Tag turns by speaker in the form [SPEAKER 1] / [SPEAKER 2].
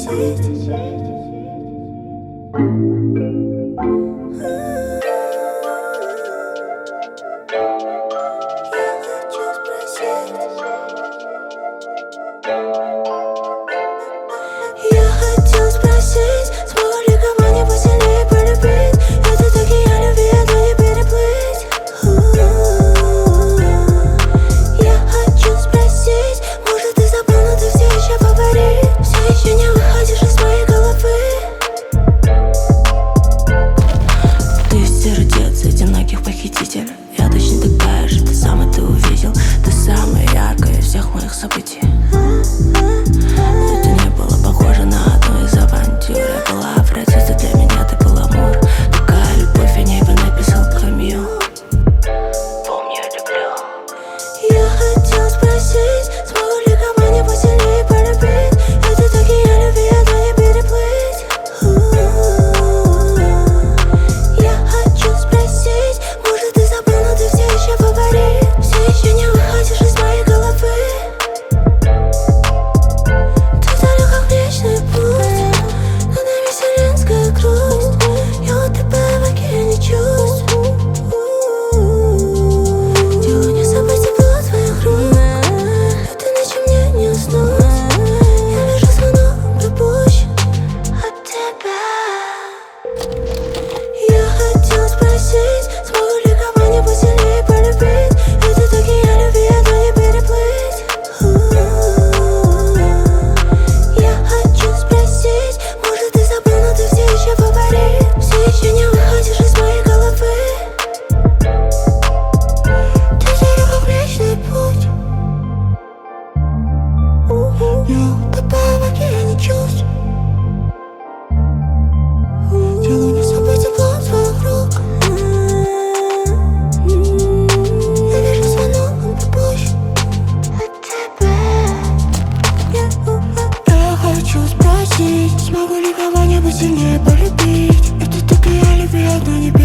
[SPEAKER 1] Я хотел спросить, смогу ли кого-нибудь сильнее полюбить? Этот океан любви одной не переплыть. Я хочу спросить, может ты забыл, но ты все еще фаворит? Все еще не выходишь из моей головы. Ты из сердец одиноких похититель. Я точно такая же, ты сам это увидел. Ты самая яркая из всех моих событий. Это не было похоже на одну из авантюр. Я была обратиться, для меня ты был амур. Такая любовь, о ней бы написал Камил. Помни, я люблю. Я хотел спросить, смогу ли кого-нибудь сильнее полюбить? Этот океан любви одной не переплыть. Я хочу спросить, может ты забыл, но ты все еще фаворит? Все еще не выходишь из моей головы. Я утопаю в океане чувств. Делаю не собой тепло твоих рук. Я вижу звонок попозже от тебя. Я хочу спросить, смогу ли кого-нибудь сильнее полюбить? Это так и я любви одной не